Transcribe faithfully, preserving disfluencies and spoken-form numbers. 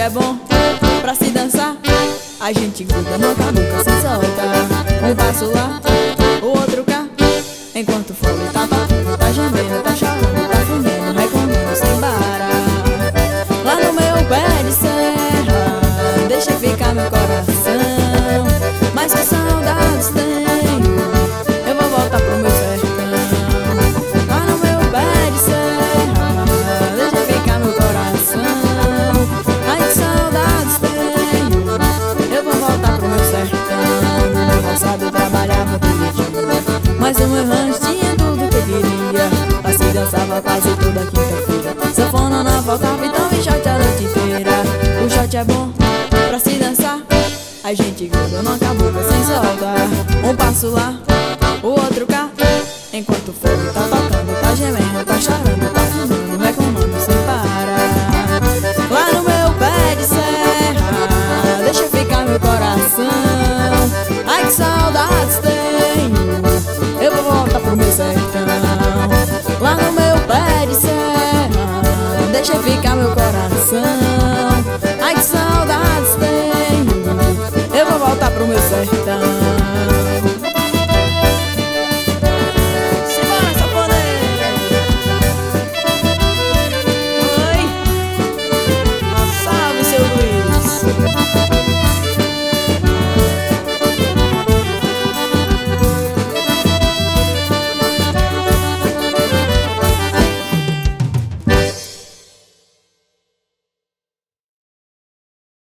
é bom pra se dançar. A gente gruda no cabuca sem soltar. Um passo lá, o outro cá, enquanto o fogo tá batendo, tá gemendo, tá chorando, tá fumando, reclamando sem parar. Lá no meu pé de serra, deixa ficar meu coração. Mas que saudades tenho, eu vou voltar pro meu sertão. Lá no meu pé de serra, deixa ficar meu coração. Mas que saudades tenho, eu vou voltar pro meu sertão. No meu roçado trabalhava todo dia, mas o meu rancho tinha tudo que eu queria. Lá se dançava quase toda quinta-feira, sanfona não faltava, então vem shot a noite inteira. O shot é bom pra se dançar. A gente gruda numa cabuca sem soltar. Um passo lá, o outro cá, enquanto o fogo tá tocando, tá gemendo, tá chorando, tá fumando, reclamando sem parar. Lá no meu